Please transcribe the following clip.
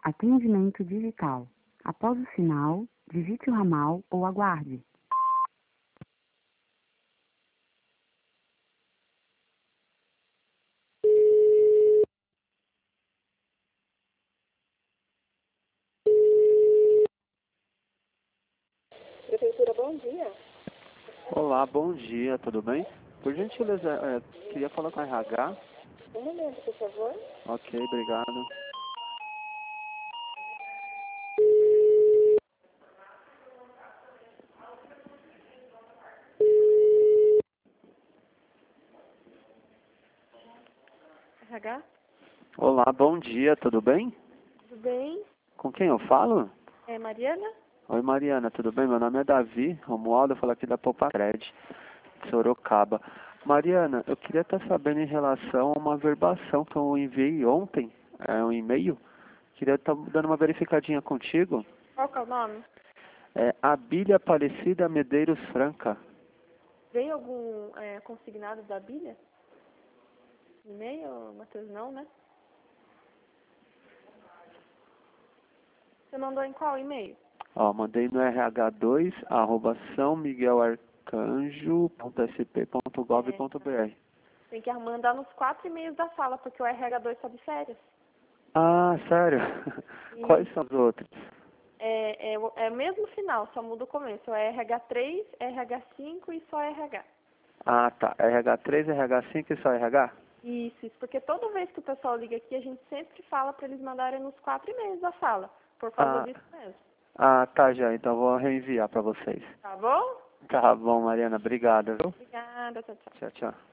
Atendimento digital. Após o sinal, digite o ramal ou aguarde. Prefeitura, bom dia. Olá, bom dia, tudo bem? Por gentileza, queria falar com a RH. Um momento, por favor. Ok, obrigado. RH, Olá, bom dia, tudo bem? tudo bem? Com quem eu falo? É Mariana? Oi, Mariana, tudo bem? Meu nome é Davi Romualdo, eu falo aqui da Popacred, de Sorocaba. Mariana, eu queria estar sabendo em relação a uma verbação que eu enviei ontem, um e-mail. Queria estar dando uma verificadinha contigo. Qual que é o nome? É Abília Aparecida Medeiros Franca. Veio algum consignado da Bíblia? E-mail, Matheus? Não, né? Você mandou em qual e-mail? Ó, mandei no RH2, @ sãomiguelarcanjo.sp.gov.br. Tem que mandar nos 4 e-mails da sala, porque o RH2 está de férias. Ah, sério? Quais E são os outros? é o mesmo final, só muda o começo. É RH3, RH5 e só RH. Ah, tá. RH3, RH5 e só RH? Isso, porque toda vez que o pessoal liga aqui, a gente sempre fala para eles mandarem nos 4 e-mails da sala, por causa Ah, disso mesmo. tá, já. Então vou reenviar para vocês. Tá bom? Tá bom, Mariana. Obrigado, viu? Obrigada, tchau, tchau. Tchau, tchau.